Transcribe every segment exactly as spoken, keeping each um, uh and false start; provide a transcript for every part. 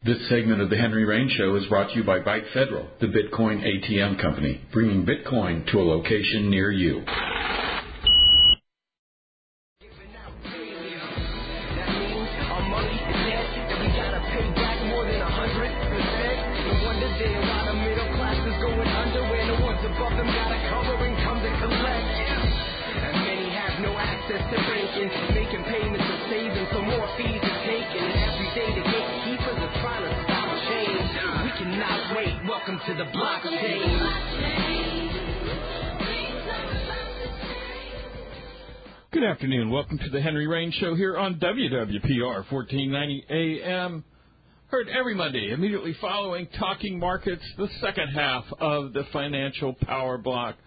This segment of the Henry Rain Show is brought to you by Byte Federal, the Bitcoin A T M company, bringing Bitcoin to a location near you. To the blockchain. Good afternoon. Welcome to the Henry Rain Show here on W W P R fourteen ninety A M. Heard every Monday, immediately following Talking Markets, the second half of the financial power block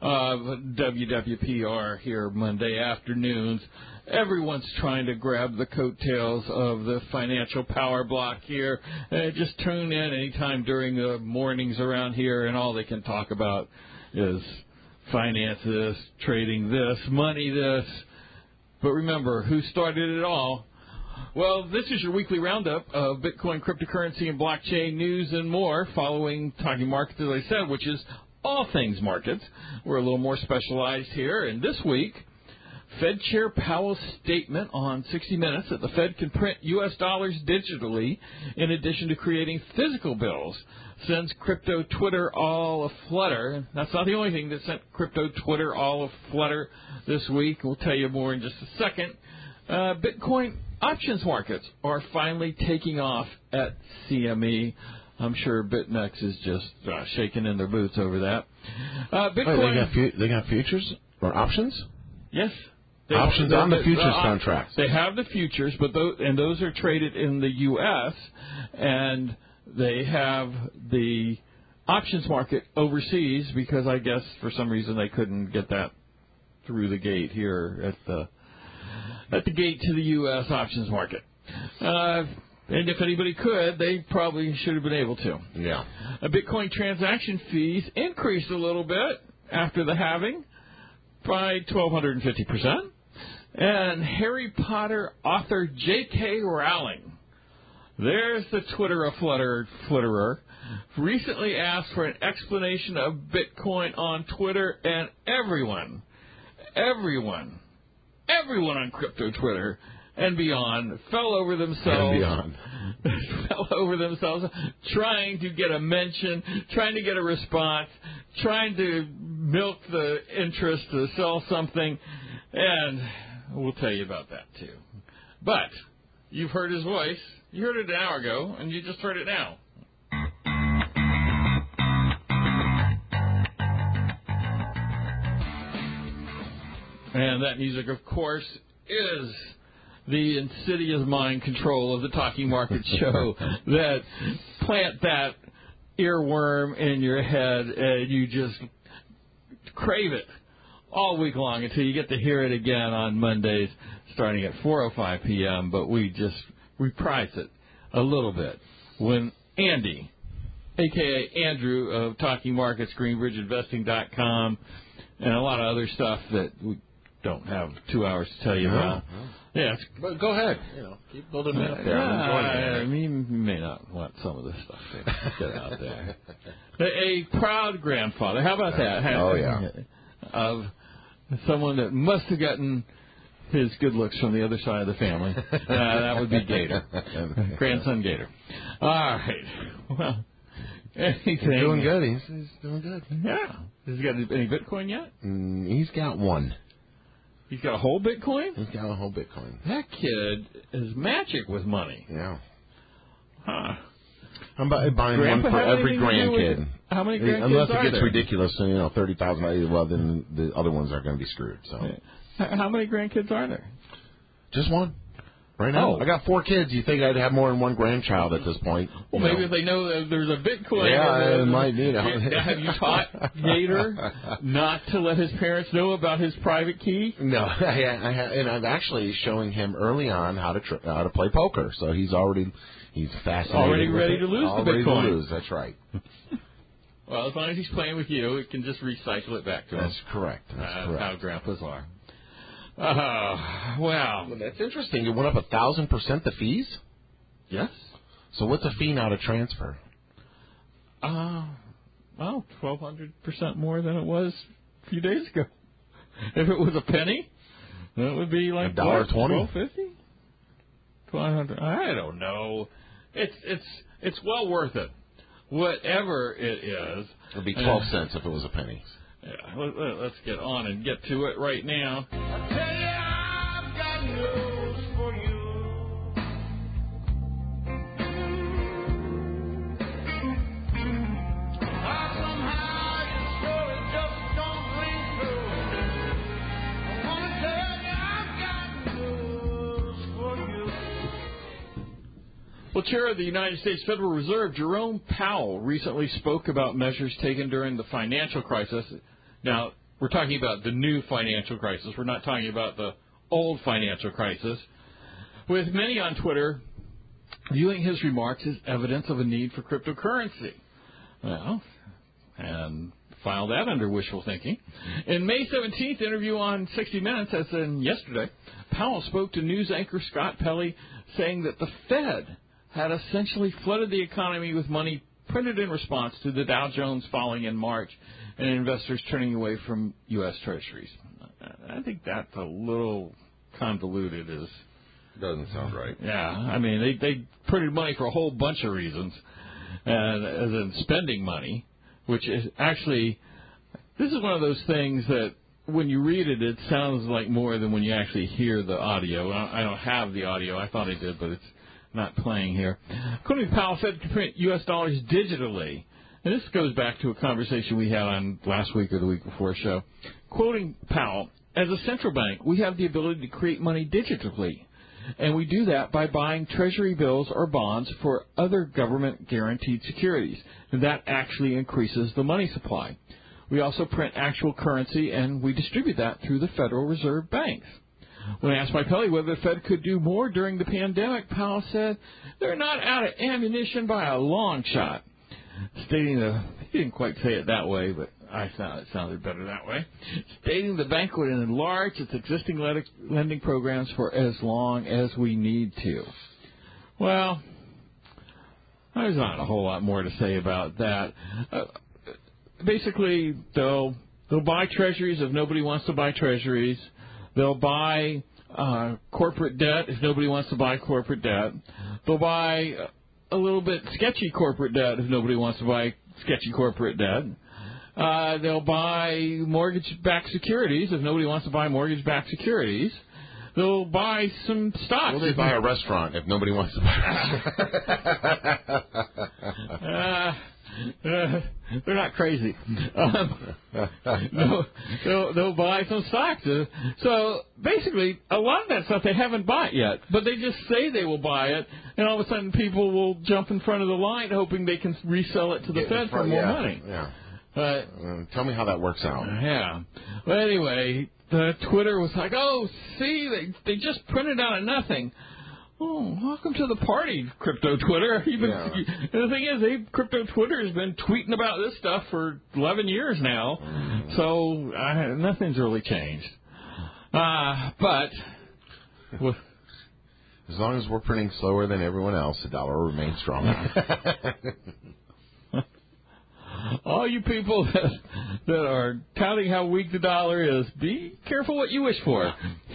of W W P R here Monday afternoons. Everyone's trying to grab the coattails of the financial power block here. Uh, just tune in anytime during the mornings around here, and all they can talk about is finance this, trading this, money this. But remember, who started it all? Well, this is your weekly roundup of Bitcoin, cryptocurrency, and blockchain news and more following Talking Markets, as I said, which is all things markets. We're a little more specialized here, and this week, Fed Chair Powell's statement on sixty minutes that the Fed can print U S dollars digitally in addition to creating physical bills sends crypto Twitter all aflutter. That's not the only thing that sent crypto Twitter all aflutter this week. We'll tell you more in just a second. Uh, Bitcoin options markets are finally taking off at C M E. I'm sure BitMEX is just uh, shaking in their boots over that. Uh, Bitcoin. Wait, they got fu- they got futures or options? Yes. They, options they, on the they, futures the, contracts. They have the futures, but those, and those are traded in the U S, and they have the options market overseas because I guess for some reason they couldn't get that through the gate here at the at the gate to the U S options market. Uh, and if anybody could, they probably should have been able to. Yeah. Uh, Bitcoin transaction fees increased a little bit after the halving by twelve fifty percent. And Harry Potter author J K. Rowling, there's the Twitter aflutter flutterer, recently asked for an explanation of Bitcoin on Twitter, and everyone, everyone, everyone on crypto Twitter and beyond fell over themselves. And beyond. fell over themselves trying to get a mention, trying to get a response, trying to milk the interest to sell something, and we'll tell you about that too. But you've heard his voice. You heard it an hour ago, and you just heard it now. And that music, of course, is the insidious mind control of the Talking Market Show that plant that earworm in your head and you just crave it all week long until you get to hear it again on Mondays starting at four oh five p.m. But we just reprise it a little bit when Andy, a k a. Andrew of Talking Markets, Greenbridge Investing dot com, and a lot of other stuff that we don't have two hours to tell you no, about. No. Yeah, but go ahead. You know, keep building it up there. Yeah, I'm I mean, you may not want some of this stuff to get out there. A proud grandfather. How about that? Oh yeah. Of someone that must have gotten his good looks from the other side of the family. Uh, that would be Gator, grandson Gator. All right. Well, anything? He's doing good. He's, he's doing good. Yeah. Has he got any Bitcoin yet? Mm, he's got one. He's got a whole Bitcoin? He's got a whole Bitcoin. That kid is magic with money. Yeah. Huh. I'm buying Grandpa one for every grandkid. How many grandkids Unless it are gets there? ridiculous, you know, thirty thousand. Well, then the other ones are going to be screwed. So. How many grandkids are there? Just one. Right now, oh. I got four kids. You think I'd have more than one grandchild at this point? Well, maybe know. If they know that there's a Bitcoin. Yeah, it might need it. Have you taught Gator not to let his parents know about his private key? No, I, I, and I'm actually showing him early on how to tr- how to play poker. So he's already he's fascinated. Already ready to lose already the Bitcoin. To lose. That's right. Well, as long as he's playing with you, it can just recycle it back to him. That's correct. That's uh, correct. How grandpas are. Uh, wow. Well, that's interesting. It went up a thousand percent the fees? Yes. So what's a fee now to transfer? Uh, well, twelve hundred percent more than it was a few days ago. If it was a penny, that would be like a dollar twenty, twelve fifty, twelve hundred. I don't know. It's it's it's well worth it. Whatever it is, it'd be twelve uh, cents if it was a penny. Yeah, let, let, let's get on and get to it right now. I tell you, I've got news for you. Well, Chair of the United States Federal Reserve, Jerome Powell, recently spoke about measures taken during the financial crisis. Now, we're talking about the new financial crisis. We're not talking about the old financial crisis. With many on Twitter viewing his remarks as evidence of a need for cryptocurrency. Well, and file that under wishful thinking. In May seventeenth interview on sixty minutes, as in yesterday, Powell spoke to news anchor Scott Pelley, saying that the Fed had essentially flooded the economy with money printed in response to the Dow Jones falling in March and investors turning away from U S Treasuries. I think that's a little convoluted. Is Doesn't sound right. Yeah, I mean, they, they printed money for a whole bunch of reasons, and as in spending money, which is actually, this is one of those things that when you read it, it sounds like more than when you actually hear the audio. I don't have the audio. I thought I did, but it's not playing here. According to Powell, Fed can print U S dollars digitally. And this goes back to a conversation we had on last week or the week before show. Quoting Powell, as a central bank, we have the ability to create money digitally. And we do that by buying treasury bills or bonds for other government-guaranteed securities. And that actually increases the money supply. We also print actual currency, and we distribute that through the Federal Reserve banks. When asked by Pelley whether the Fed could do more during the pandemic, Powell said, they're not out of ammunition by a long shot. Stating the, he didn't quite say it that way, but I thought it sounded better that way. Stating the bank would enlarge its existing lending programs for as long as we need to. Well, there's not a whole lot more to say about that. Uh, basically, they'll they'll buy treasuries if nobody wants to buy treasuries. They'll buy uh, corporate debt if nobody wants to buy corporate debt. They'll buy a little bit sketchy corporate debt if nobody wants to buy sketchy corporate debt. Uh, they'll buy mortgage-backed securities if nobody wants to buy mortgage-backed securities. They'll buy some stocks. Will they buy a restaurant if nobody wants to buy a restaurant? uh, Uh, they're not crazy. Um, no, they'll, they'll buy some stocks. Uh, so basically, a lot of that stuff they haven't bought yet, but they just say they will buy it, and all of a sudden people will jump in front of the line hoping they can resell it to the Get Fed front, for more yeah, money. Yeah. But uh, tell me how that works out. Yeah. Well, anyway, the Twitter was like, oh, see, they they just printed out of nothing. Oh, welcome to the party, Crypto Twitter. You've been, yeah. you, the thing is, they, Crypto Twitter has been tweeting about this stuff for eleven years now, mm. so uh, nothing's really changed. Uh, but well, as long as we're printing slower than everyone else, the dollar will remain strong. All you people that, that are touting how weak the dollar is, be careful what you wish for.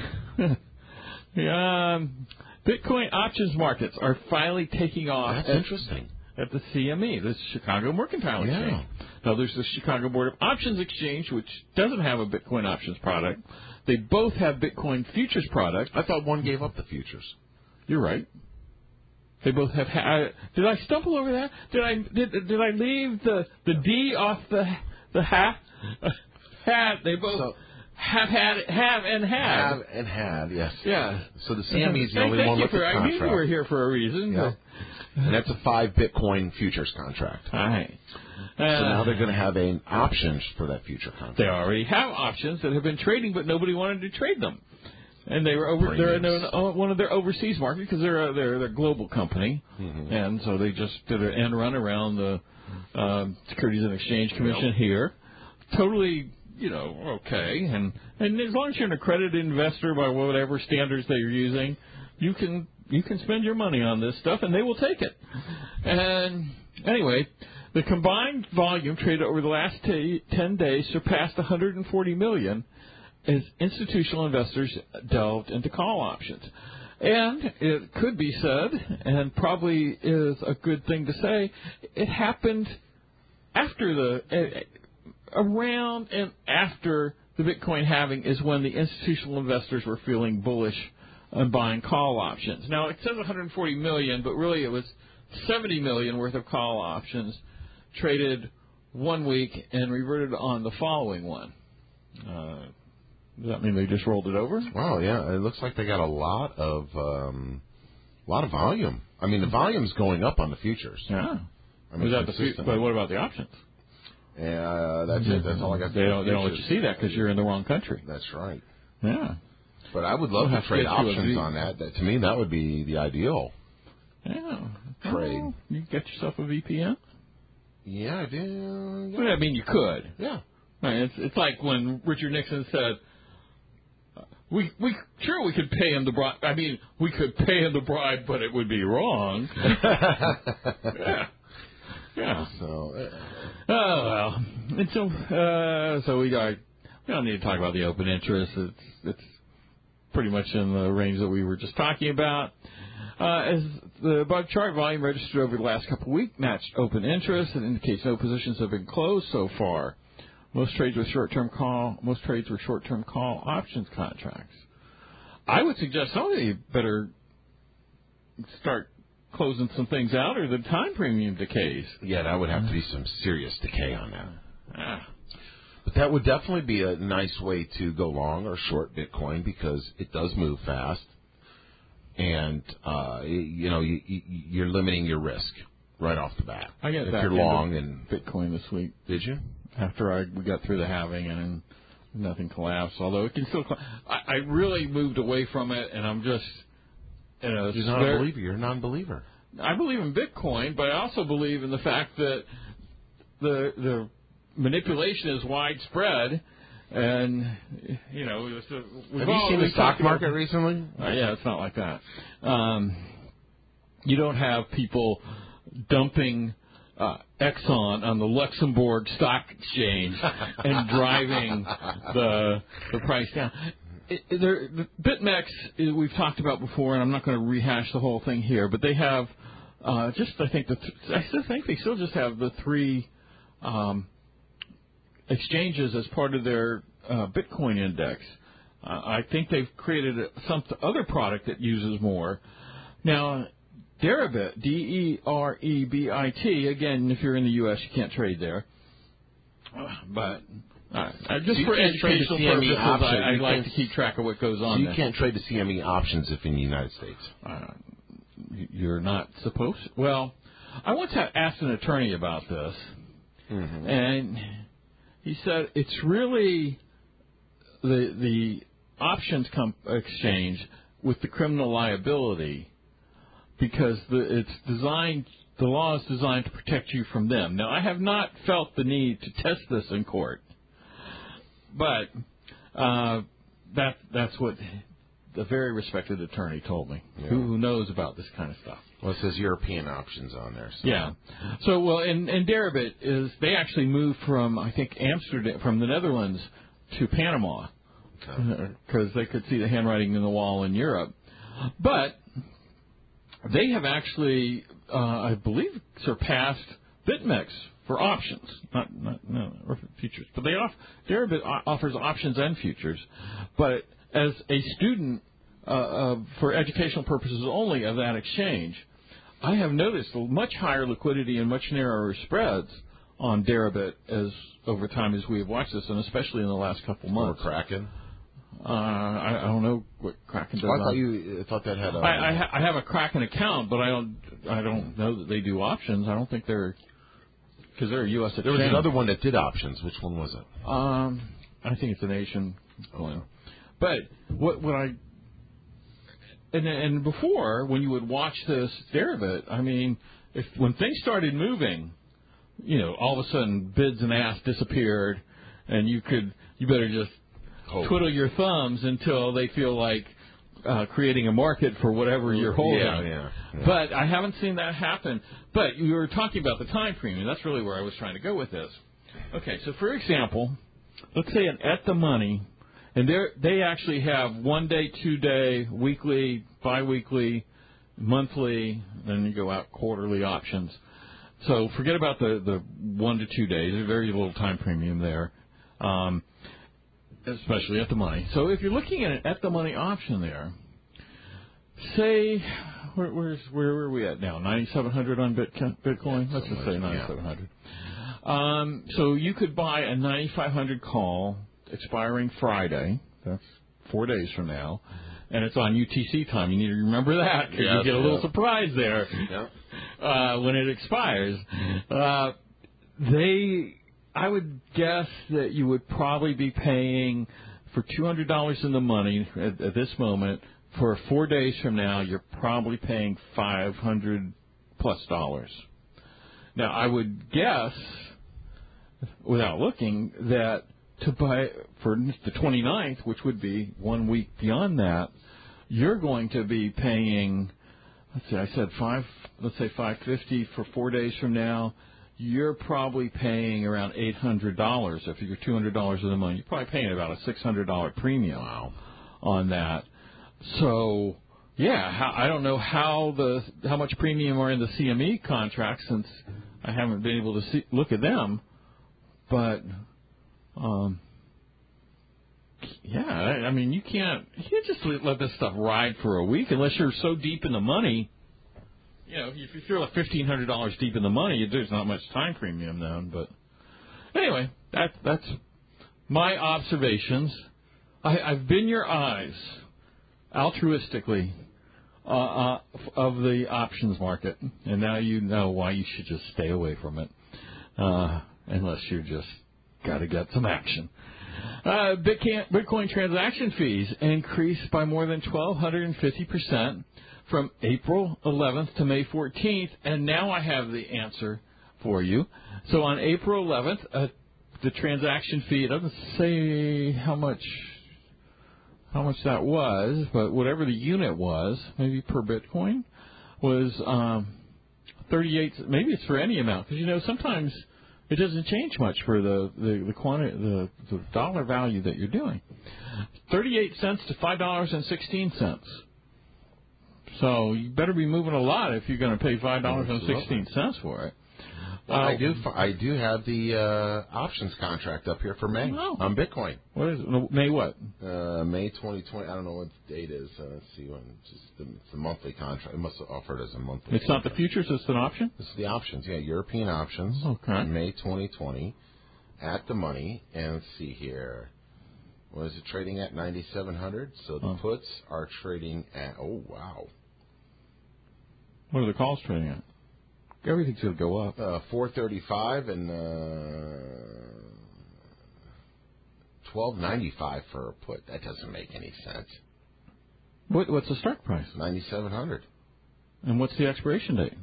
yeah. Um, Bitcoin options markets are finally taking off. That's at, interesting. At the C M E, the Chicago Mercantile Exchange. Yeah. Now, there's the Chicago Board of Options Exchange, which doesn't have a Bitcoin options product. They both have Bitcoin futures products. I thought one gave up the futures. You're right. They both have. Ha- did I stumble over that? Did I did did I leave the the D off the the hat? Hat. They both. So, Have had, have and had. Have and had, yes. Yeah. So the C M E is the Thank only one with for, the contract. I knew you were here for a reason. Yeah. And that's a five Bitcoin futures contract. All right. Uh, so now they're going to have an options for that future contract. They already have options that have been trading, but nobody wanted to trade them. And they were over. They're in a, one of their overseas markets because they're a, they're they're a global company, mm-hmm. and so they just did an end run around the um, Securities and Exchange Commission yep. here. Totally. You know, okay, and and as long as you're an accredited investor by whatever standards that you're using, you can you can spend your money on this stuff, and they will take it. And anyway, the combined volume traded over the last t- ten days surpassed one hundred forty million dollars as institutional investors delved into call options. And it could be said, and probably is a good thing to say, it happened after the, uh, around and after the Bitcoin halving is when the institutional investors were feeling bullish on buying call options. Now, it says one hundred forty million dollars, but really it was seventy million dollars worth of call options traded one week and reverted on the following one. Uh, does that mean they just rolled it over? Well, yeah, it looks like they got a lot of um, a lot of volume. I mean, the volume's going up on the futures. Yeah. I mean, Was that the fu- but what about the options? Yeah, that's it. That's all I got. They don't, they don't let you see that because you're in the wrong country. That's right. Yeah. But I would love We'll to trade to options on that. that. To me, that would be the ideal yeah. trade. Well, you get yourself a V P N? Yeah, I do. Yeah. Well, I mean, you could. Yeah. Right, it's, it's like when Richard Nixon said, we we sure we could pay him the bribe. I mean, we could pay him the bribe, but it would be wrong. yeah. Yeah. So, uh, oh well. And so, uh, so we got. We don't need to talk about the open interest. It's it's pretty much in the range that we were just talking about. Uh, as the above chart volume registered over the last couple of weeks matched open interest, it indicates no positions have been closed so far. Most trades were short-term call. Most trades were short-term call options contracts. I would suggest somebody better start closing some things out, or the time premium decays. Yeah, that would have to be some serious decay on that. Ah. But that would definitely be a nice way to go long or short Bitcoin because it does move fast, and uh, you know you, you're limiting your risk right off the bat. I get if back you're into long and Bitcoin this week. Did you? After I we got through the halving and nothing collapsed, although it can still. I, I really moved away from it, and I'm just. You know, You're not a believer. You're a non-believer. I believe in Bitcoin, but I also believe in the fact that the the manipulation is widespread, and you know. We've Have you seen the stock market recently? Uh, yeah, it's not like that. Um, you don't have people dumping uh, Exxon on the Luxembourg Stock Exchange and driving the the price down. It, there, the BitMEX we've talked about before, and I'm not going to rehash the whole thing here, but they have uh, just I think the th- I still think they still just have the three um, exchanges as part of their uh, Bitcoin index. Uh, I think they've created some other product that uses more. Now, Deribit, D E R E B I T. Again, if you're in the U S, you can't trade there, but. Uh, just so for educational purposes, I, I like to keep track of what goes on. So you there. can't trade the C M E options if in the United States. Uh, you're not supposed to. Well, I once had asked an attorney about this, mm-hmm. and he said it's really the the options comp- exchange with the criminal liability because the, it's designed. The law is designed to protect you from them. Now, I have not felt the need to test this in court. But uh, that that's what a very respected attorney told me, yeah. who, who knows about this kind of stuff. Well, it says European options on there. So. Yeah. So, well, and, and Deribit is, they actually moved from, I think, Amsterdam, from the Netherlands to Panama, because okay. they could see the handwriting in the wall in Europe. But they have actually, uh, I believe, surpassed BitMEX for options, not not no or futures, but they off Deribit offers options and futures. But as a student uh, uh, for educational purposes only of that exchange, I have noticed a much higher liquidity and much narrower spreads on Deribit as over time as we have watched this, and especially in the last couple months. Or Kraken. Uh, I, I don't know what Kraken does. Oh, I thought you I thought that had. A, I, I, ha- I have a Kraken account, but I don't I don't know that they do options. I don't think they're. Because they're a U S exchange. There was another one that did options. Which one was it? Um, I think it's a nation one. But what what I and and before when you would watch this Deribit, I mean, if when things started moving, you know, all of a sudden bids and asks disappeared, and you could you better just Hope. twiddle your thumbs until they feel like uh, creating a market for whatever you're holding. Yeah, yeah, yeah. But I haven't seen that happen. But you were talking about the time premium. That's really where I was trying to go with this. Okay, so for example, let's say an At the Money, and they they actually have one day, two day, weekly, biweekly, monthly, then you go out quarterly options. So forget about the, the one to two days. There's very little time premium there, um, especially At the Money. So if you're looking at an At the Money option there, say, where, where's, where are we at now? ninety-seven hundred on Bitcoin? Let's just say ninety-seven hundred. Um, so you could buy a ninety-five hundred call expiring Friday. That's four days from now. And it's on U T C time. You need to remember that because yes, you get a little yeah. surprise there yeah. uh, when it expires. Uh, they, I would guess that you would probably be paying for two hundred dollars in the money at, at this moment. For four days from now, you're probably paying five hundred plus dollars. Now, I would guess, without looking, that to buy for the twenty-ninth, which would be one week beyond that, you're going to be paying, let's see, I said five, let's say five fifty for four days from now. You're probably paying around eight hundred dollars. If you're two hundred dollars in the money, you're probably paying about a six hundred dollars premium wow. on that. So, yeah, how, I don't know how the how much premium are in the C M E contracts since I haven't been able to see, look at them, but. Um, yeah, I mean, you can't you can't just let this stuff ride for a week unless you're so deep in the money. You know, if you're like fifteen hundred dollars deep in the money, there's not much time premium then. But anyway, that that's my observations. I, I've been your eyes, altruistically, uh, uh, of the options market, and now you know why you should just stay away from it, uh, unless you're just got to get some action. Uh, Bitcoin transaction fees increased by more than one thousand two hundred fifty percent from April eleventh to May fourteenth, and now I have the answer for you. So on April eleventh, uh, the transaction fee, it doesn't say how much how much that was, but whatever the unit was, maybe per Bitcoin, was um, thirty-eight. Maybe it's for any amount, because you know sometimes it doesn't change much for the the the, quantity, the the dollar value that you're doing. Thirty-eight cents to five dollars and sixteen cents. So you better be moving a lot if you're going to pay five dollars and sixteen cents for it. Well, uh, I do. I do have the uh, options contract up here for May oh. on Bitcoin. What is it? May what? Uh, May twenty twenty. I don't know what the date is. Uh, let's see when. It's just the, it's the monthly contract. It must have offered as a monthly. It's contract. not the futures. It's an option. It's the options. Yeah, European options. Okay. May twenty twenty, at the money, and let's see here. What is it trading at? ninety-seven hundred. So the oh. puts are trading at. Oh wow. What are the calls trading at? Everything's going to go up. Uh, four thirty-five and uh, twelve ninety-five for a put. That doesn't make any sense. What, what's the strike price? ninety-seven hundred. And what's the expiration date?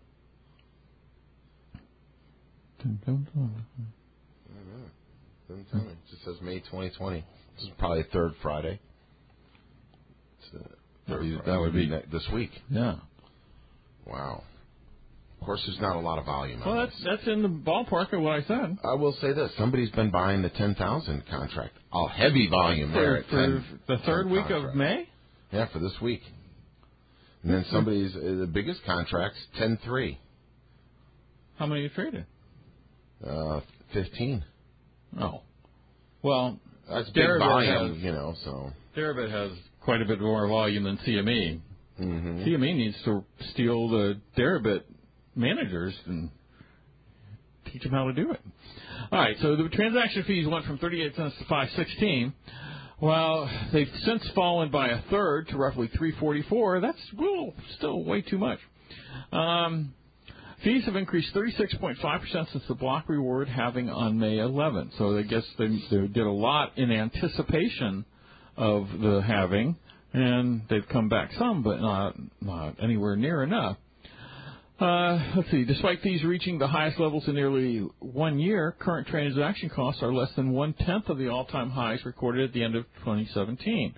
I don't know. Doesn't tell me. It just says May twenty twenty. This is probably third Friday. It's, uh, third that, Friday. that would be this week. Yeah. Wow. Of course, there's not a lot of volume. Well, on that's this. that's in the ballpark of what I said. I will say this: somebody's been buying the ten thousand contract. A heavy volume for, there at for ten. The third week contract. of May. Yeah, for this week. And then somebody's uh, the biggest contracts ten three. How many you traded? Uh, fifteen. Oh, well, that's big Deribit volume, has, you know. So Deribit has quite a bit more volume than C M E. Mm-hmm. C M E needs to steal the Deribit managers and teach them how to do it. All right, so the transaction fees went from thirty-eight cents to five sixteen. Well, they've since fallen by a third to roughly three forty-four. That's well, still way too much. Um, fees have increased thirty-six point five percent since the block reward halving on May eleventh. So I guess they, they did a lot in anticipation of the halving, and they've come back some, but not not anywhere near enough. Uh, let's see. Despite fees reaching the highest levels in nearly one year, current transaction costs are less than one-tenth of the all-time highs recorded at the end of twenty seventeen.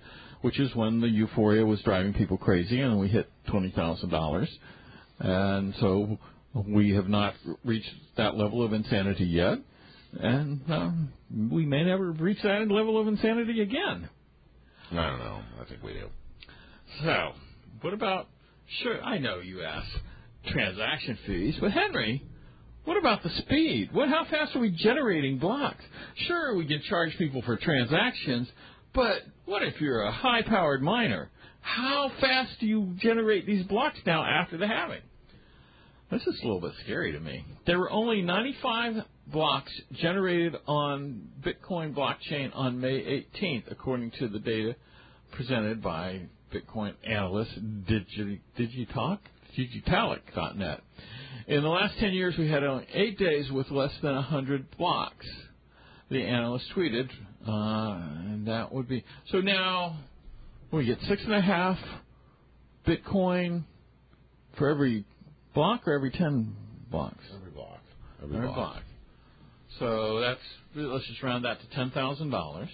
which is when the euphoria was driving people crazy, and we hit twenty thousand dollars. And so we have not reached that level of insanity yet, and uh, we may never reach that level of insanity again. I don't know. I think we do. So, what about, sure, I know you ask transaction fees, but Henry, what about the speed? What, how fast are we generating blocks? Sure, we can charge people for transactions, but what if you're a high-powered miner? How fast do you generate these blocks now after the halving? This is a little bit scary to me. There were only ninety-five blocks generated on Bitcoin blockchain on May eighteenth, according to the data presented by Bitcoin analyst Digi, Digitalk, Digitalic dot net. In the last ten years, we had only eight days with less than one hundred blocks. The analyst tweeted, uh, and that would be... So now we get six and a half Bitcoin for every block or every ten blocks? Every block. Every, every block. block. So that's, let's just round that to ten thousand dollars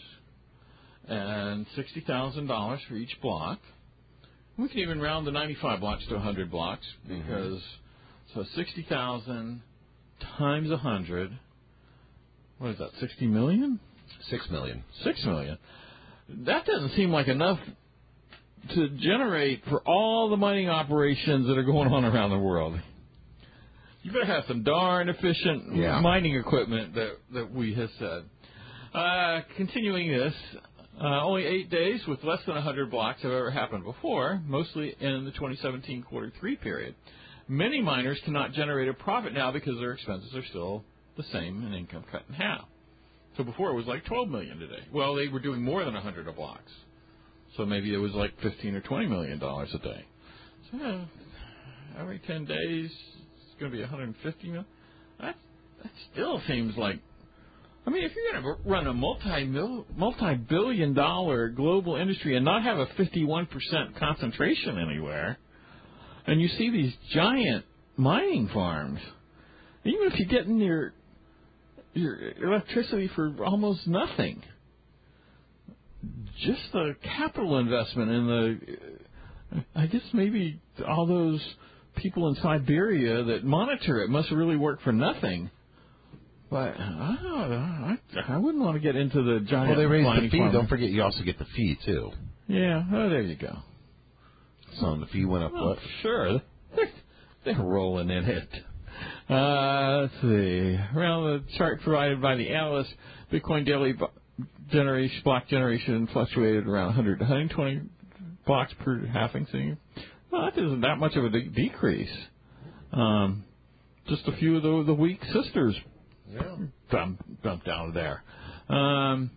and sixty thousand dollars for each block. We can even round the ninety-five blocks to one hundred blocks because, mm-hmm. so sixty thousand times one hundred, what is that, sixty million? Six million. Six million. That doesn't seem like enough to generate for all the mining operations that are going on around the world. You better have some darn efficient yeah. mining equipment that, that we have said. Uh, continuing this, uh, only eight days with less than one hundred blocks have ever happened before, mostly in the twenty seventeen quarter three period. Many miners cannot generate a profit now because their expenses are still the same and income cut in half. So before it was like twelve million dollars today. Well, they were doing more than one hundred a blocks. So maybe it was like fifteen or twenty million dollars a day. So yeah, every ten days it's going to be one hundred fifty million. That that still seems like. I mean, if you're going to run a multi multi billion dollar global industry and not have a fifty-one percent concentration anywhere, and you see these giant mining farms, even if you're getting your your electricity for almost nothing. Just the capital investment and the, I guess maybe all those people in Siberia that monitor it must really work for nothing. But I, I, I wouldn't want to get into the giant. Well, they raise the fee. Farm. Don't forget, you also get the fee too. Yeah. Oh, there you go. So the fee went up. Oh, what? Sure. They're, they're rolling in it. Uh, let's see. Around the chart provided by the analyst, Bitcoin daily generation block generation fluctuated around one hundred to one hundred twenty blocks per halving. So, well, that isn't that much of a de- decrease. Um, just a few of the, the weak sisters yeah. dumped, dumped out of there. Um,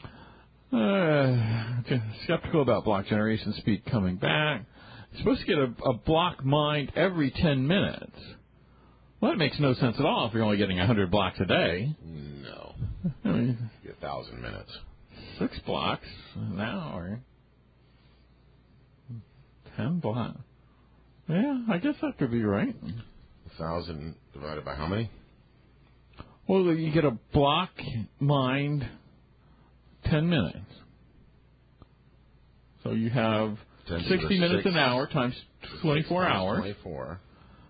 uh, skeptical about block generation speed coming back. You're supposed to get a, a block mined every ten minutes. Well, that makes no sense at all if you're only getting one hundred blocks a day. No. I mean, you get one thousand minutes. Six blocks an hour. Ten blocks. Yeah, I guess that could be right. one thousand divided by how many? Well, you get a block mined ten minutes. So you have sixty minutes six, an hour times twenty-four hours. twenty-four.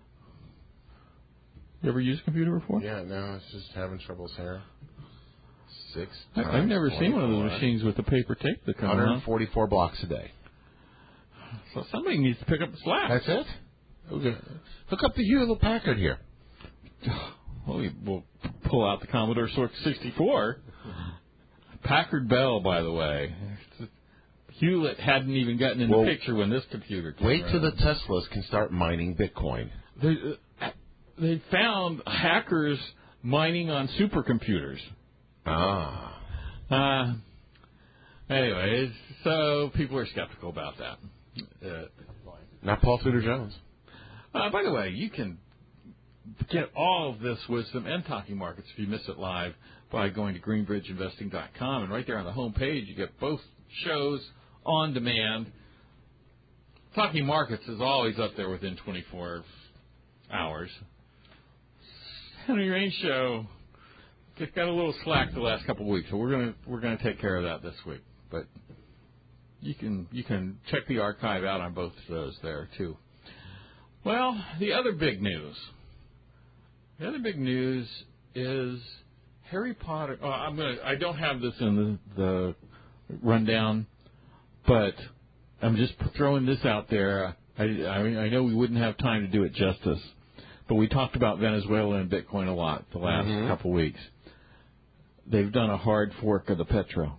You ever used a computer before? Yeah, no, it's just having troubles here. Six. I, I've never seen one of those machines with the paper tape that comes one hundred forty-four on. Blocks a day. So somebody needs to pick up the slack. That's it? Okay. Hook up the Hewlett Packard here. Well, we, we'll pull out the Commodore sixty-four. Packard Bell, by the way. Hewlett hadn't even gotten in well, the picture when this computer came Wait around. till the Teslas can start mining Bitcoin. They, uh, they found hackers mining on supercomputers. Ah. Uh, anyways, so people are skeptical about that. Uh, Not Paul Tudor Jones. Uh, by the way, you can get all of this wisdom and Talking Markets if you miss it live by going to greenbridge investing dot com. And right there on the home page, you get both shows on demand. Talking Markets is always up there within twenty-four hours. Henry Rain Show got a little slack the last couple of weeks, so we're gonna we're gonna take care of that this week. But you can you can check the archive out on both of those there too. Well, the other big news. The other big news is Harry Potter. Oh, I'm gonna. I don't have this in the, the rundown, but I'm just throwing this out there. I, I mean, I know we wouldn't have time to do it justice, but we talked about Venezuela and Bitcoin a lot the last mm-hmm. couple weeks. They've done a hard fork of the Petro.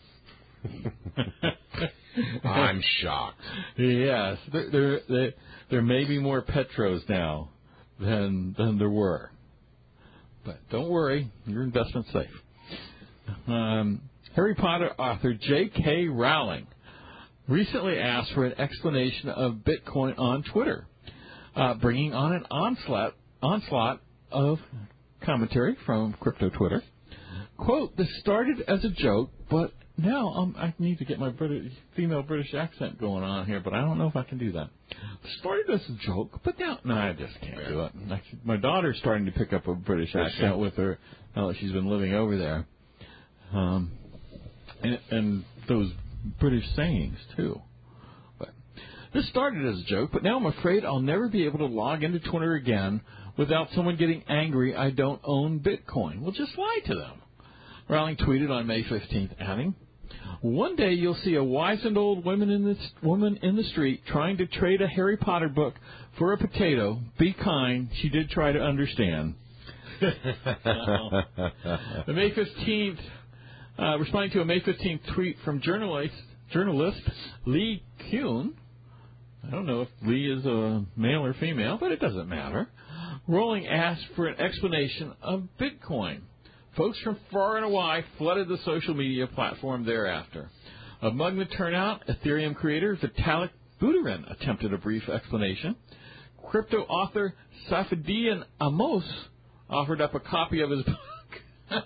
I'm shocked. Yes, there, there, there, there may be more Petros now than than there were. But don't worry, your investment's safe. Um, Harry Potter author J K. Rowling recently asked for an explanation of Bitcoin on Twitter, uh, bringing on an onslaught onslaught of commentary from crypto Twitter. Quote, "This started as a joke, but now um, I need to get my British, female British accent going on here, but I don't know if I can do that. It started as a joke, but now, no, I just can't do it. My daughter's starting to pick up a British accent with her now that she's been living over there. Um, and, and those British sayings, too. But this started as a joke, but now I'm afraid I'll never be able to log into Twitter again without someone getting angry I don't own Bitcoin. Well, just lie to them." Rowling tweeted on May fifteenth, adding, "One day you'll see a wizened old woman in the, woman in the street trying to trade a Harry Potter book for a potato. Be kind. She did try to understand." uh, the May fifteenth, uh, responding to a May fifteenth tweet from journalist, journalist Lee Kuhn. I don't know if Lee is a male or female, but it doesn't matter. Rowling asked for an explanation of Bitcoin. Folks from far and wide flooded the social media platform thereafter. Among the turnout, Ethereum creator Vitalik Buterin attempted a brief explanation. Crypto author Saifedean Amos offered up a copy of his book.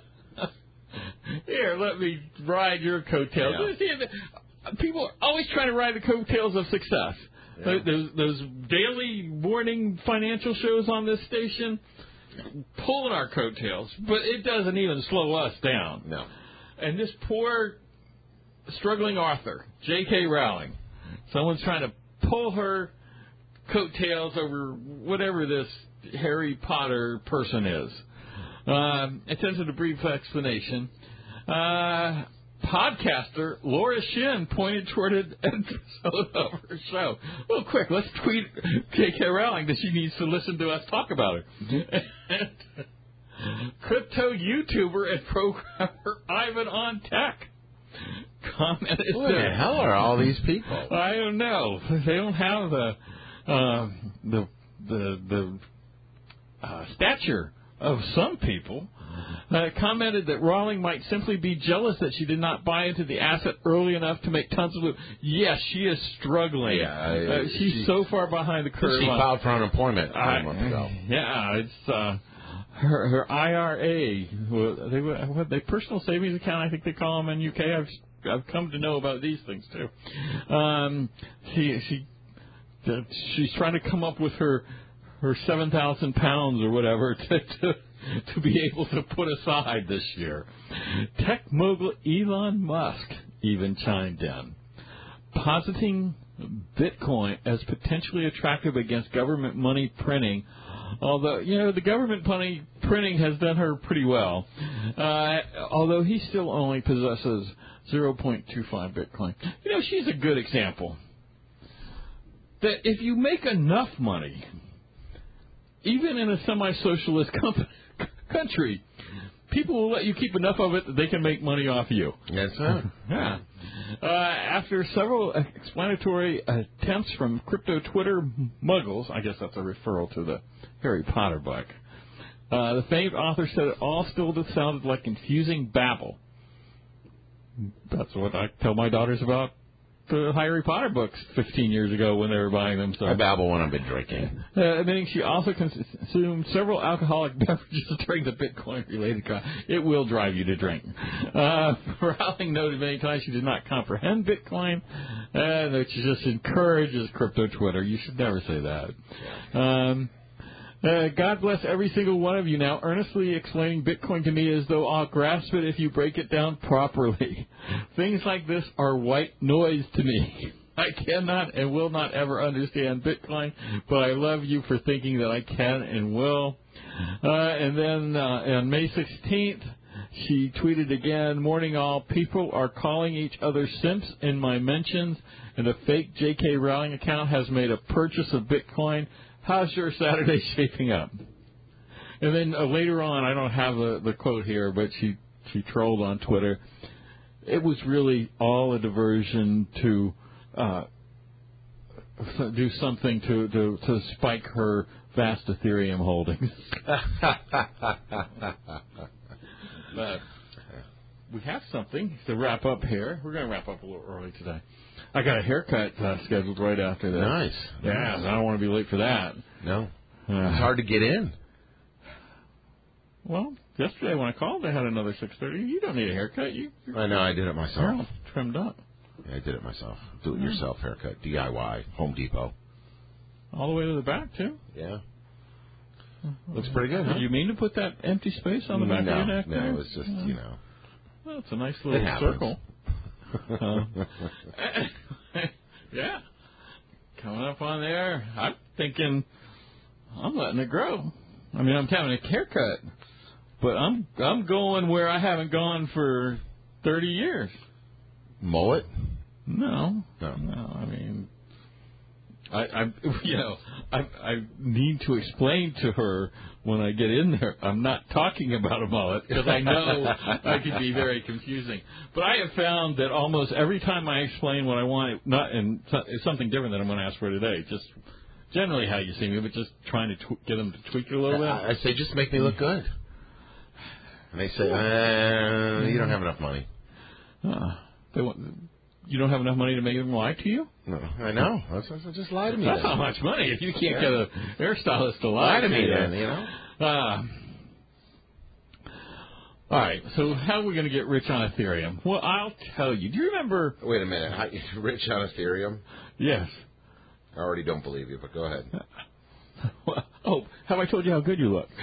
Here, let me ride your coattails. Yeah. People are always trying to ride the coattails of success. Yeah. Those, those daily morning financial shows on this station, pulling our coattails, but it doesn't even slow us down. No. And this poor struggling author, J K. Rowling, someone's trying to pull her coattails over whatever this Harry Potter person is. Um, attempted a brief explanation. Uh, podcaster Laura Shin pointed toward an episode of her show. Well, quick, let's tweet J K. Rowling that she needs to listen to us talk about her. And crypto YouTuber and programmer Ivan on Tech commented. What the hell are all these people? I don't know. They don't have the uh, the the the uh, stature of some people. Uh, commented that Rowling might simply be jealous that she did not buy into the asset early enough to make tons of loot. Yes, she is struggling. Yeah, uh, she's she, so far behind the curve. She filed for unemployment a month ago. Yeah, it's uh, her her I R A, they what they personal savings account, I think they call them in U K. I've I've come to know about these things too. Um, she she uh, she's trying to come up with her her seven thousand pounds or whatever to. to to be able to put aside this year. Tech mogul Elon Musk even chimed in, positing Bitcoin as potentially attractive against government money printing, although, you know, the government money printing has done her pretty well, uh, although he still only possesses zero point two five Bitcoin. You know, she's a good example that if you make enough money, even in a semi-socialist company, country, people will let you keep enough of it that they can make money off you. That's right. Yeah. Uh, after several explanatory attempts from crypto Twitter muggles, I guess that's a referral to the Harry Potter book, uh, the famed author said it all still sounded like confusing babble. That's what I tell my daughters about the Harry Potter books fifteen years ago when they were buying them. So I babble when I've been drinking. Uh, admitting she also consumed several alcoholic beverages during the Bitcoin-related con- It will drive you to drink. Uh, Rowling noted many times she did not comprehend Bitcoin, and that she just encourages crypto Twitter. You should never say that. Um, Uh, God bless every single one of you now, earnestly explaining Bitcoin to me as though I'll grasp it if you break it down properly. Things like this are white noise to me. I cannot and will not ever understand Bitcoin, but I love you for thinking that I can and will. Uh, and then uh, on May sixteenth, she tweeted again, morning all, people are calling each other simps in my mentions, and a fake J K Rowling account has made a purchase of Bitcoin. How's your Saturday shaping up? And then uh, later on, I don't have the, the quote here, but she, she trolled on Twitter. It was really all a diversion to uh, do something to, to, to spike her vast Ethereum holdings. But we have something to wrap up here. We're going to wrap up a little early today. I got a haircut uh, scheduled right after that. Nice. Yeah, nice. I don't want to be late for that. No. Uh, it's hard to get in. Well, yesterday when I called, they had another six thirty. You don't need a haircut. You, I know. I did it myself. You're trimmed up. Yeah, I did it myself. Do-it-yourself haircut. D I Y. Home Depot. All the way to the back, too? Yeah. Looks pretty good, huh? Did you mean to put that empty space on the back no, of your neck? No, there? it was just, uh, you know. Well, it's a nice little It happens. circle. uh, yeah. Coming up on there, I'm thinking I'm letting it grow. I mean, I'm having a haircut, but I'm I'm going where I haven't gone for thirty years. Mullet? No. No. No, I mean, I, I you know, I, I need to explain to her when I get in there, I'm not talking about a mullet, because I know I could be very confusing. But I have found that almost every time I explain what I want, not and it's something different than I'm going to ask for today, just generally how you see me, but just trying to tw- get them to tweak it a little bit. I, I say, just make me look good. And they say, uh, you don't have enough money. Uh, they want... You don't have enough money to make them lie to you? No, I know. That's, that's, just lie to me. That's then. not much money if you can't yeah. get a hairstylist to lie, lie to me. you. Then you know. Uh, all right. So how are we going to get rich on Ethereum? Well, I'll tell you. Do you remember? Wait a minute. How, rich on Ethereum? Yes. I already don't believe you, but go ahead. Oh, have I told you how good you look?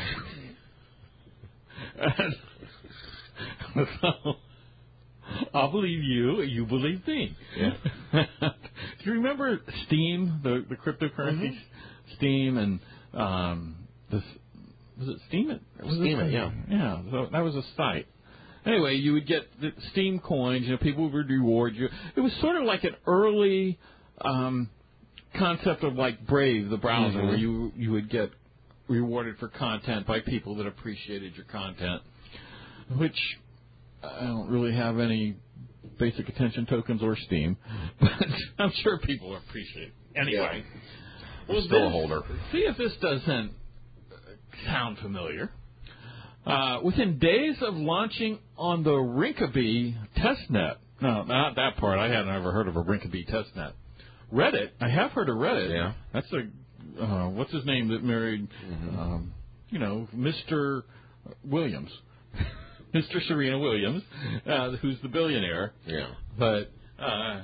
so, I'll believe you. You believe me. Yeah. Do you remember Steem, the the cryptocurrency? Mm-hmm. Steem and um, this was it Steem? It was Steem it, it, yeah. Yeah. So that was a site. Anyway, you would get the Steem coins. You know, people would reward you. It was sort of like an early um, concept of like Brave, the browser, mm-hmm. where you you would get rewarded for content by people that appreciated your content, which. I don't really have any basic attention tokens or Steam, but I'm sure people appreciate it. Anyway. Yeah. Well, still this, a holder. See if this doesn't sound familiar. Uh, within days of launching on the Rinkeby testnet, no, not that part. I hadn't ever heard of a Rinkeby testnet. Reddit, I have heard of Reddit. Yeah. That's a, uh, what's his name that married, mm-hmm. um, you know, Mister Williams. Mister Serena Williams, uh, who's the billionaire, yeah, but uh,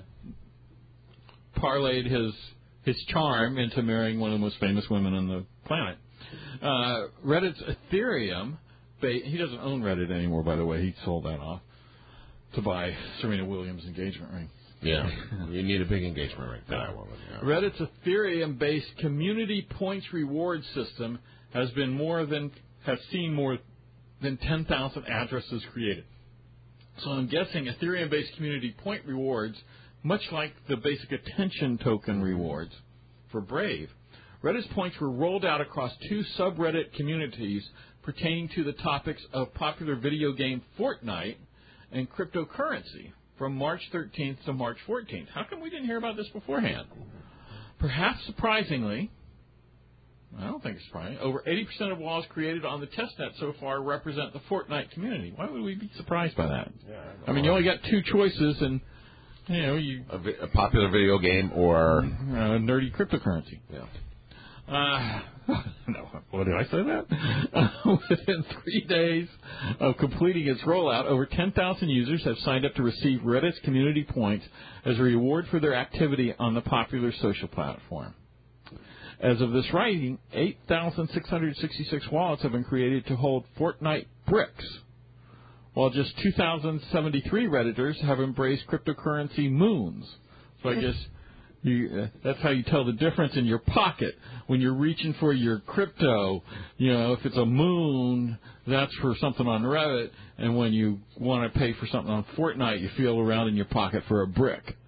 parlayed his his charm into marrying one of the most famous women on the planet. Uh, Reddit's Ethereum, he doesn't own Reddit anymore, by the way. He sold that off to buy Serena Williams' engagement ring. Yeah, you need a big engagement ring for that woman. Yeah. Reddit's Ethereum-based community points reward system has been more than has seen more. than ten thousand addresses created. So I'm guessing Ethereum-based community point rewards, much like the basic attention token rewards for Brave, Reddit's points were rolled out across two subreddit communities pertaining to the topics of popular video game Fortnite and cryptocurrency from March thirteenth to March fourteenth. How come we didn't hear about this beforehand? Perhaps surprisingly, I don't think it's surprising. Over eighty percent of walls created on the testnet so far represent the Fortnite community. Why would we be surprised by that? Yeah, I, I mean, you only got two choices, and you know, you a, vi- a popular video game or uh, nerdy cryptocurrency. Yeah. Uh, no, what did I say that? Uh, within three days of completing its rollout, over ten thousand users have signed up to receive Reddit's community points as a reward for their activity on the popular social platform. As of this writing, eight thousand six hundred sixty-six wallets have been created to hold Fortnite bricks, while just two thousand seventy-three Redditors have embraced cryptocurrency moons. So I guess you, uh, that's how you tell the difference in your pocket. When you're reaching for your crypto, you know, if it's a moon, that's for something on Reddit, and when you want to pay for something on Fortnite, you feel around in your pocket for a brick.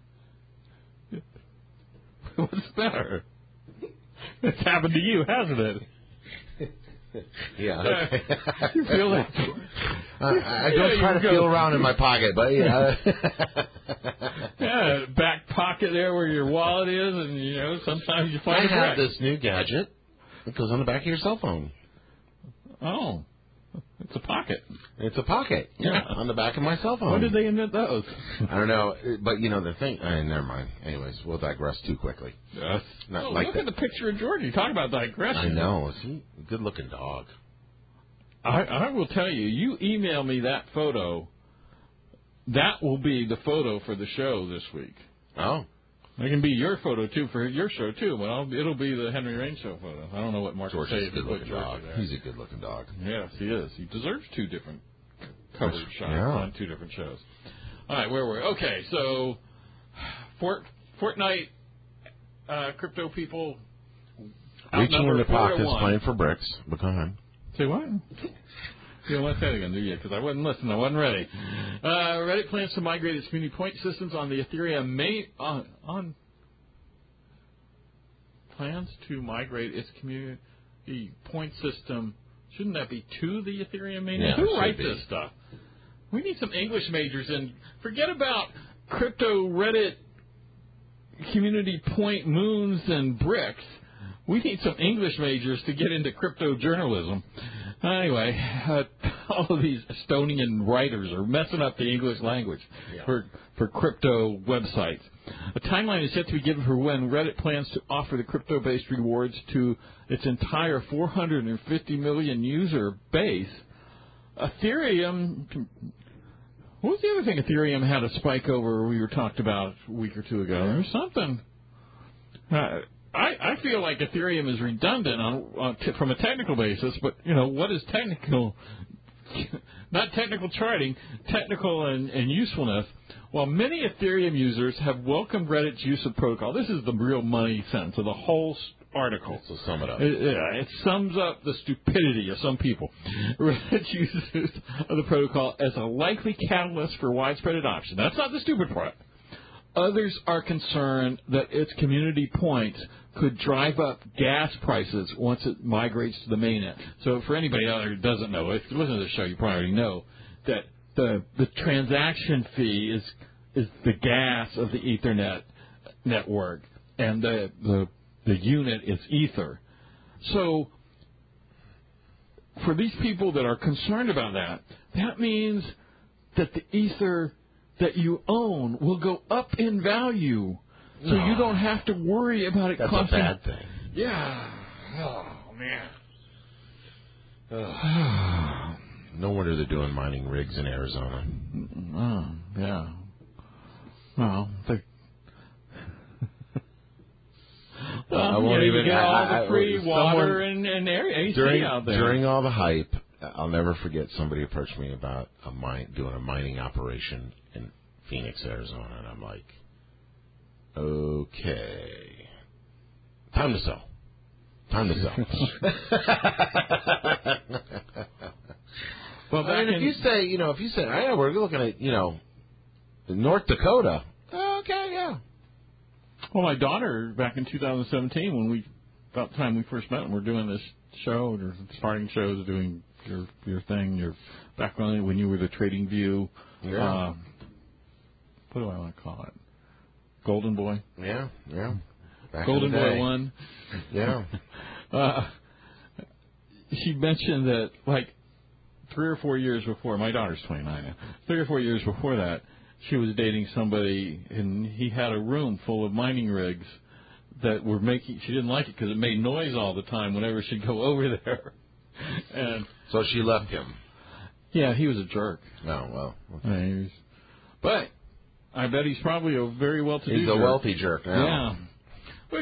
What's better? It's happened to you, hasn't it? Yeah. Okay. You feel that? Uh, I don't yeah, try to go. feel around in my pocket, but yeah. Yeah, back pocket there where your wallet is, and you know sometimes you find. I a have brick. this new gadget. It goes on the back of your cell phone. Oh, it's a pocket. It's a pocket. Yeah, yeah. On the back of my cell phone. When did they invent those? I don't know, but you know the thing. Uh, never mind. Anyways, we'll digress too quickly. Yes. Not oh, like look that. at the picture of George. You talk about digression. I know. Is he a good-looking dog? I, I will tell you. You email me that photo. That will be the photo for the show this week. Oh. It can be your photo, too, for your show, too. But I'll, it'll be the Henry Rain Show photo. I don't know what Mark George will say is a good-looking dog. He's a good-looking dog. Yes, he is. He deserves two different cover That's, shots yeah. on two different shows. All right, where were we? Okay, so Fort, Fortnite uh, crypto people reaching in the pockets, playing for bricks. But go ahead. Say what? You don't want to say it again, do you? Because I wasn't listening. I wasn't ready. Uh, Reddit plans to migrate its community point systems on the Ethereum main on, on plans to migrate its community point system. Shouldn't that be to the Ethereum main? Yeah, Who writes be. this stuff? We need some English majors, and forget about crypto Reddit community point moons and bricks. We need some English majors to get into crypto journalism. Anyway, uh, all of these Estonian writers are messing up the English language yeah. for for crypto websites. A timeline is yet to be given for when Reddit plans to offer the crypto-based rewards to its entire four hundred fifty million user base. Ethereum, what was the other thing Ethereum had a spike over we were talked about a week or two ago? There was something. Uh, I, I feel like Ethereum is redundant on, on t- from a technical basis, but, you know, what is technical? Not technical charting, technical and, and usefulness. While many Ethereum users have welcomed Reddit's use of protocol, this is the real money sense of the whole article. So sum it up. It, yeah, it sums up the stupidity of some people. Reddit's use of the protocol as a likely catalyst for widespread adoption. That's not the stupid part. Others are concerned that its community points could drive up gas prices once it migrates to the mainnet. So for anybody out there who doesn't know, if you listen to the show, you probably already know that the the transaction fee is is the gas of the Ethernet network, and the the, the unit is Ether. So for these people that are concerned about that, that means that the Ether that you own will go up in value. So no. you don't have to worry about it That's costing... That's a bad thing. Yeah. Oh, man. Oh. No wonder they're doing mining rigs in Arizona. Oh, yeah. Well, they... well, I won't yeah, even... you get I, all I, the free I, water and, and air, A C during, out there. During all the hype, I'll never forget somebody approached me about a mine, doing a mining operation in Phoenix, Arizona, and I'm like, okay, time to sell. Time to sell. Well, I mean, if you say, you know, if you say, I know we're looking at, you know, North Dakota. Okay, yeah. Well, my daughter, back in two thousand seventeen, when we, about the time we first met, and we're doing this show, or starting shows, doing your your thing, your back when when you were the Trading View. Yeah. Uh, what do I want to call it? Golden Boy. Yeah, yeah. Back Golden Boy One. Yeah. uh, she mentioned that like three or four years before, my daughter's twenty-nine now. Three or four years before that, she was dating somebody, and he had a room full of mining rigs that were making. She didn't like it because it made noise all the time whenever she'd go over there. And so she left him. Yeah, he was a jerk. Oh well. Okay. Yeah, he was, but I bet he's probably a very well-to-do. He's a jerk. wealthy jerk now. Yeah. Which,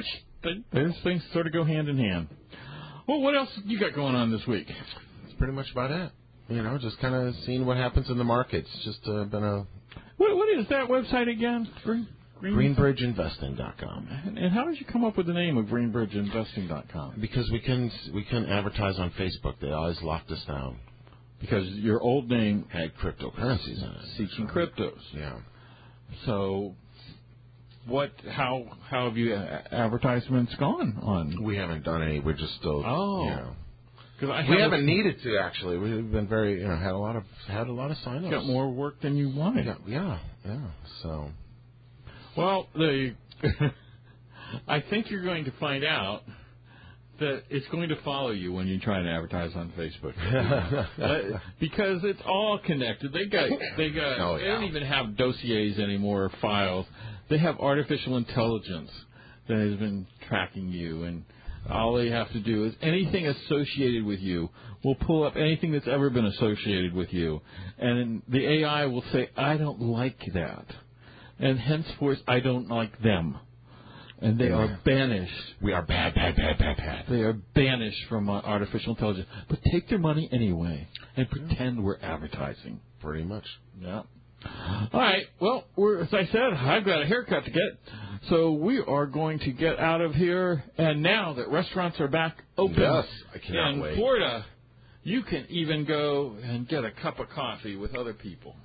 they, those things sort of go hand in hand. Well, what else you got going on this week? That's pretty much about it. You know, just kind of seeing what happens in the markets. Just uh, been a... What, what is that website again? Green, Green... greenbridge investing dot com. And, and how did you come up with the name of greenbridge investing dot com? Because we couldn't, we couldn't advertise on Facebook. They always locked us down. Because your old name had cryptocurrencies in it. Seeking Cryptos. Yeah. So, what? How? How have you uh, advertisements gone on? We haven't done any. We're just still. Oh. You know, Cause I we haven't needed to actually. We've been very, you know, had a lot of had a lot of sign-ups. Got more work than you wanted. Yeah. Yeah. yeah. So. Well, the I think you're going to find out that it's going to follow you when you try to advertise on Facebook, uh, because it's all connected. They got, they got, oh, they yeah. don't even have dossiers anymore or files. They have artificial intelligence that has been tracking you, and all they have to do is anything associated with you will pull up anything that's ever been associated with you, and the A I will say, "I don't like that," and henceforth, I don't like them. And they are banished. We are bad, bad, bad, bad, bad. They are banished from uh, artificial intelligence. But take their money anyway and pretend we're advertising. Pretty much. Yeah. All right. Well, we're, as I said, I've got a haircut to get. So we are going to get out of here. And now that restaurants are back open yes, I cannot in wait. Florida, you can even go and get a cup of coffee with other people.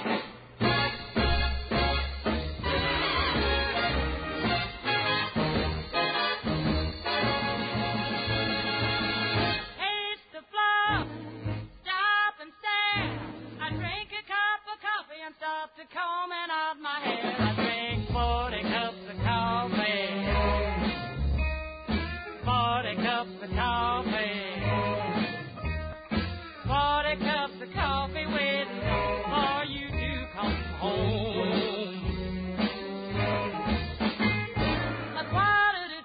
Combing out my hair, I drink forty cups of coffee, forty cups of coffee, forty cups of coffee waiting for you to come home. A quarter to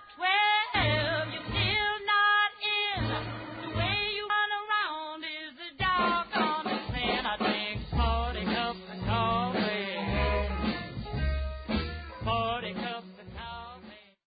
twelve, you're still not in. The way you run around is the dog.